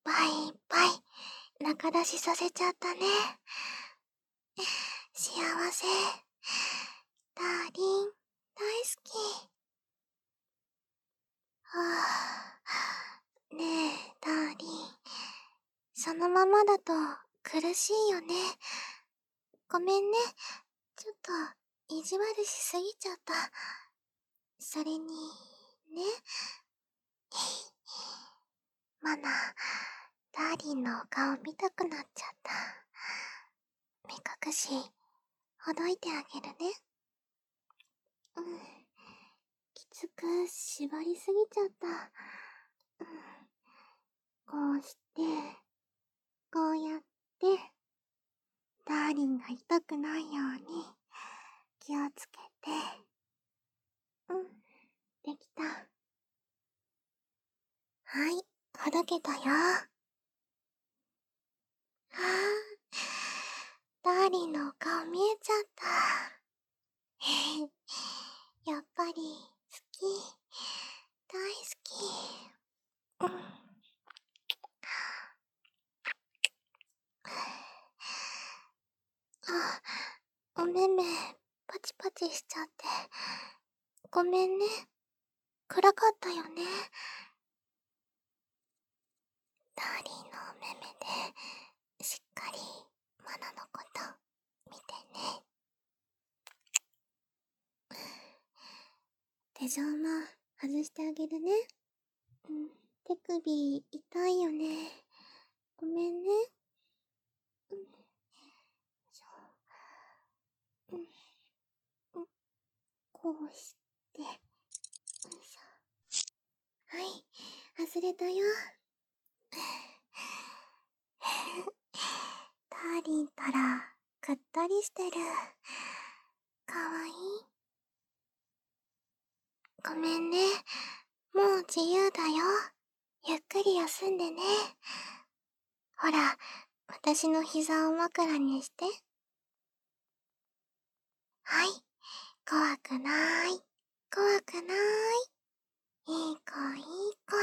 ぱいいっぱい仲出しさせちゃったね。幸せ。ダーリン、大好き。はぁ。ねえ、ダーリン。そのままだと苦しいよね。ごめんね。ちょっと意地悪しすぎちゃった。それに、ね。マナ、ダーリンのお顔見たくなっちゃった。目隠し、ほどいてあげるね。うん。きつく縛りすぎちゃった。うん。こうして、こうやって、ダーリンが痛くないように気をつけて。うん。できた。はい、ほどけたよ。はぁ、ダーリンのお顔見えちゃった。やっぱり好き。大好き。うん。あ、お目目パチパチしちゃって。ごめんね。暗かったよね。ダーリンのお目目でしっかりマナのこと見てね。手錠も外してあげるね。うん、手首痛いよね。ごめんね。うん、うん、うん、こうして。よいしょ。はい、外れたよ。ダーリンたらぐったりしてる。かわいい。ごめんね。もう自由だよ。ゆっくり休んでね。ほら、私の膝を枕にして。はい。怖くない。怖くない。いい子、いい子。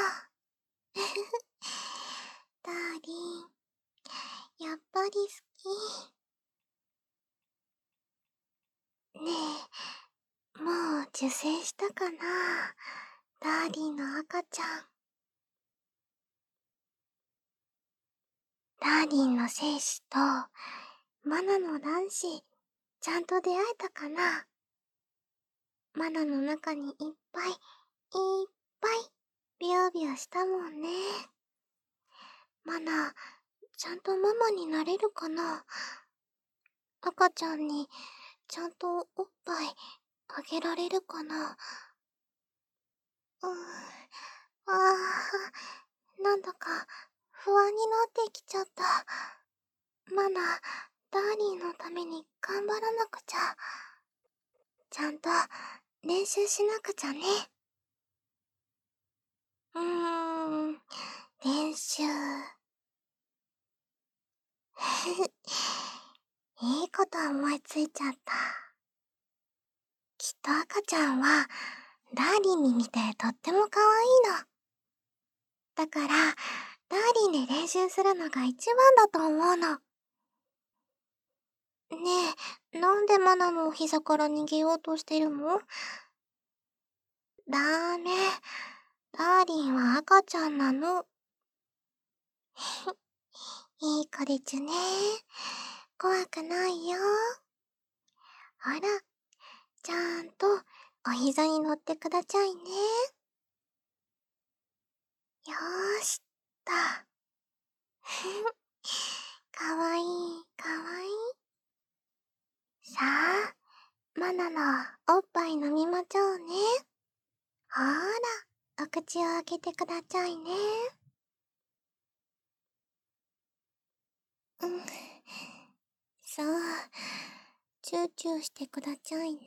ダーリン、やっぱり好き。ねえ、もう受精したかな、ダーリンの赤ちゃん。ダーリンの精子とマナの卵子、ちゃんと出会えたかな。マナの中にいっぱいいっぱいビュービューしたもんね。マナ、ちゃんとママになれるかな。赤ちゃんにちゃんとおっぱいあげられるかな。なんだか不安になってきちゃった。マナ、ダーリンのために頑張らなくちゃ。ちゃんと練習しなくちゃね。練習。いいこと思いついちゃった。きっと赤ちゃんはダーリンに見てとっても可愛いの。だから、ダーリンで練習するのが一番だと思うの。ねえ、なんでマナのお膝から逃げようとしてるの？ダメ。ダーリンは赤ちゃんなの。いい子でちゅね。怖くないよ。ほら、ちゃんとお膝に乗ってくださいね。よーし、と。かわいい、かわいい。さあ、マナのおっぱい飲みましょうね。ほーら、お口を開けてくださいね。うん。そう、チューチューしてくださいね。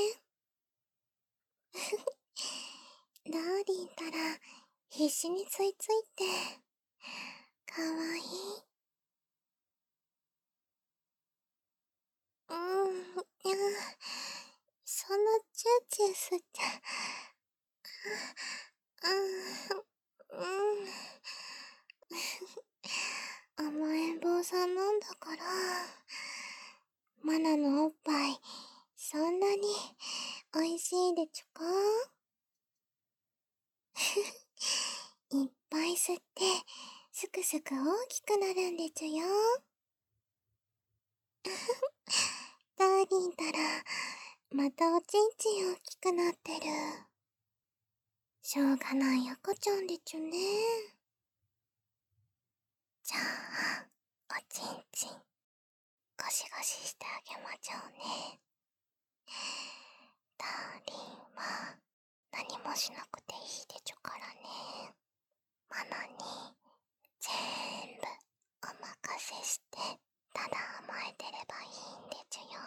ダーリンたら必死についついて、かわいい。そんなチューチューすっちゃ、うん、うん。 吸って、すくすく大きくなるんでちゅよ。ダーリンたら、またおちんちん大きくなってる。しょうがない赤ちゃんでちゅね。じゃあ、おちんちん、ゴシゴシしてあげましょうね。ダーリンは、何もしなくていいでちゅからね。マナに、全部、お任せして、ただ甘えてればいいんでちゅよ。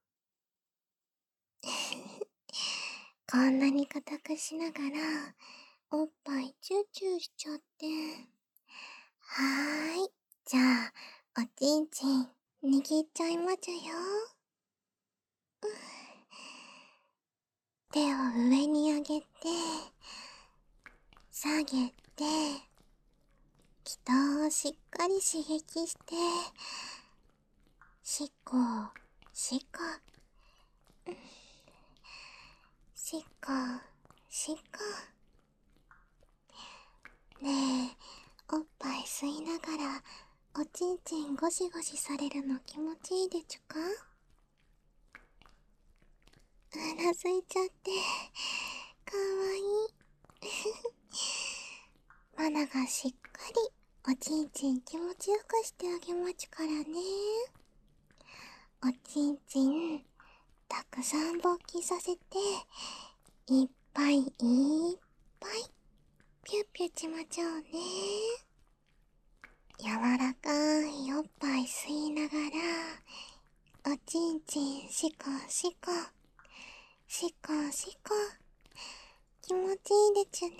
こんなに固くしながら、おっぱいチューチューしちゃって。はーい。じゃあ、おちんちん、握っちゃいまちゅよ。手を上に上げて、下げて、気道をしっかり刺激して、しこ、しこ、しこ、しこ。ねえ、おっぱい吸いながら、おちんちんゴシゴシされるの気持ちいいでちゅか？うなずいちゃって、かわいい。マナがしっかりおちんちん気持ちよくしてあげまちゅからね。おちんちんたくさん勃起させて、いっぱいいっぱいピュッピュちまちょうね。柔らかいおっぱい吸いながら、おちんちんしこしこ、しこしこ、気持ちいいでちゅね。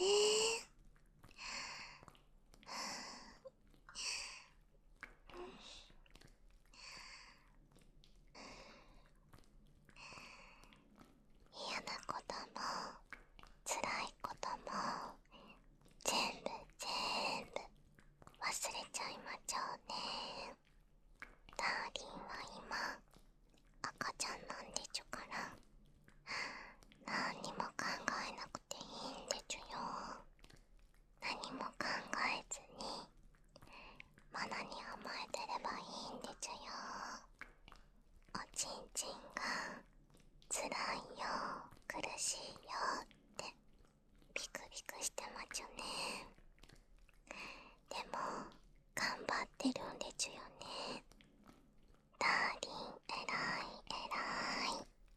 嫌なことも、辛いことも、全部忘れちゃいまちょうね。ダーリンは今、赤ちゃんなんでちゅから、何にも考えなくていいんでちゅよ。何も考えずに、マナに甘えてればいいんでちゅよ。おちんちんが、辛いよ、苦しいよって、ビクビクしてまちゅね。でも、頑張ってるんでちゅよね。ダーリン、えらい。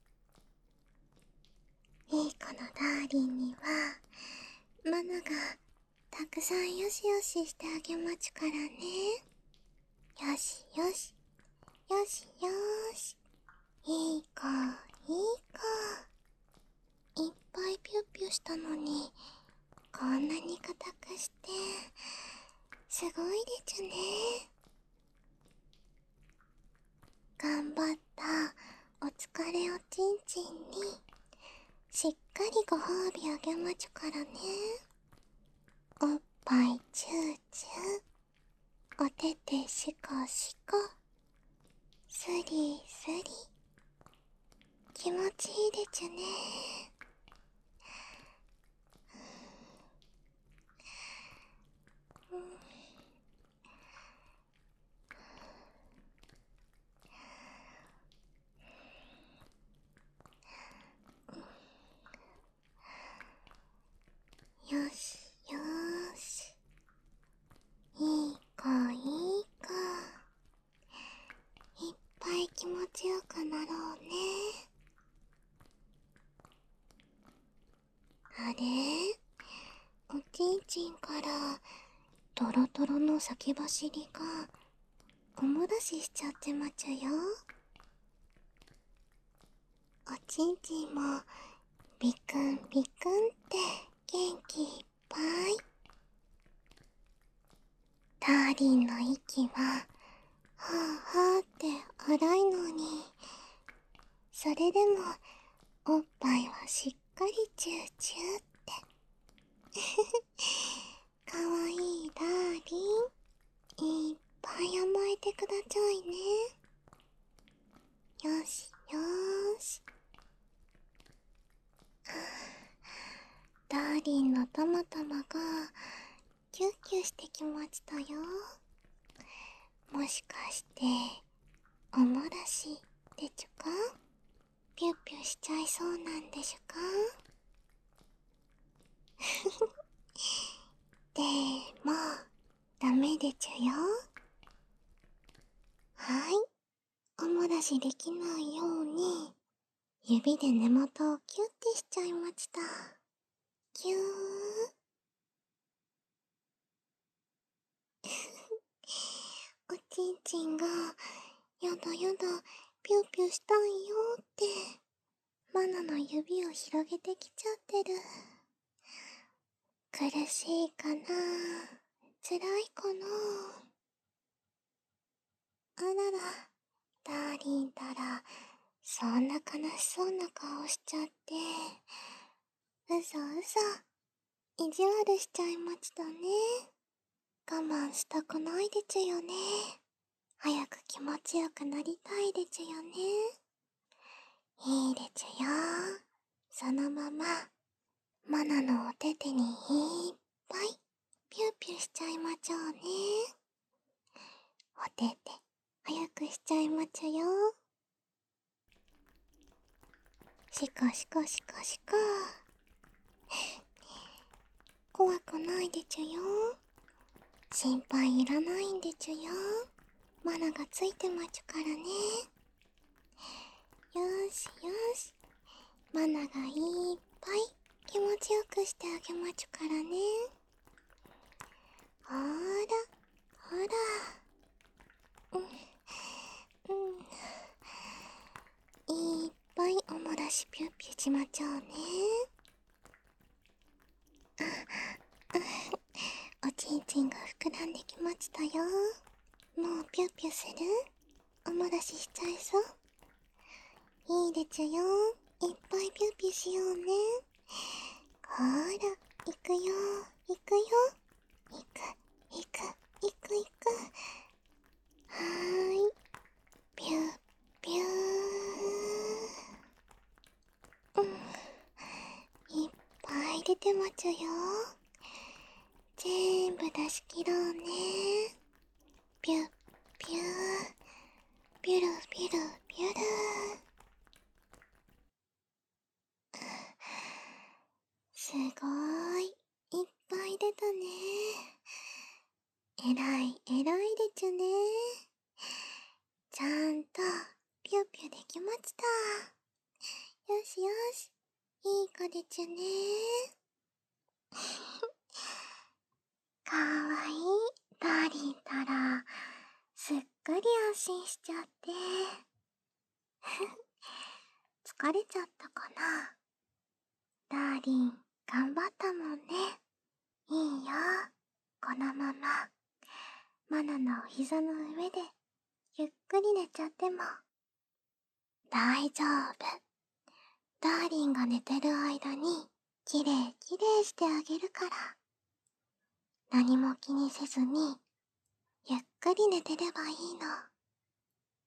いい子のダーリンには、マナがたくさんよしよししてあげまちゅからね。よしよし、よしよし。いい子、いい子。いっぱいぴゅっぴゅしたのに、こんなに硬くして、すごいでちゅね。頑張ったお疲れおちんちんに、しっかりご褒美あげまちゅからね。おっぱいチューチュー、おててしこしこ、スリスリ、気持ちいいでちゅね。よしよし、いい子いい子、いっぱい気持ちよくなろうね。あれ、おちんちんからトロトロの先走りがおもらししちゃってまちゅよ。おちんちんもビクンビクンって元気いっぱい。ダーリンの息ははあはあって荒いのに、それでもおっぱいはしっかりチューチューって。かわいいダーリン、いっぱい甘えてくだちゃいね。よしよーし。ダーリンのたまたまがキュッキュしてきましたよ。もしかして、おもらしでちゅか？ピュッピュしちゃいそうなんでしゅか？でも、ダメでちゅよ。はい。おもらしできないように、指で根元をキュッてしちゃいました。キュー。おちんちんが、やだやだ、ピューピューしたいよって、マナの指を広げてきちゃってる。苦しいかな？辛いかな？あらら、ダーリンたら、そんな悲しそうな顔しちゃって、うそうそ、意地悪しちゃいましたね。我慢したくないでちゅよね。早く気持ちよくなりたいでちゅよね。いいでちゅよ。そのまま、マナのお手手にいっぱい、ピューピューしちゃいまちょうね。お手手、早くしちゃいまちゅよ。しこしこしこしこ。怖くないでちゅよ。心配いらないんでちゅよ。マナがついてまちゅからね。よーしよし。マナがいっぱい気持ちよくしてあげまちゅからね。ほーら、ほら。いっぱいおもらしピュッピュしまちょうね。おちんちんが膨らんできましたよ。もうピュッピュする？おもらししちゃいそう？いいでちゅよ。いっぱいピュッピュしようね。ほーら、いくよ、いくよ。いく、いく、いくいく。はーい。ピュッピュー。いっぱい出てまちゅよ。全部出し切ろうね。ピュッピュー。ピュルピュルピュル。すごーい。いっぱい出たね。えらい、えらいでちゅね。ちゃんと、ピュピュできました。よしよし。いい子でちゅね。かわいい。ダーリンたら、すっかり安心しちゃって。疲れちゃったかな。ダーリン、頑張ったもんね。いいよ。このまま、マナのお膝の上で、ゆっくり寝ちゃっても、大丈夫。ダーリンが寝てる間に、きれいきれいしてあげるから。何も気にせずに、ゆっくり寝てればいいの。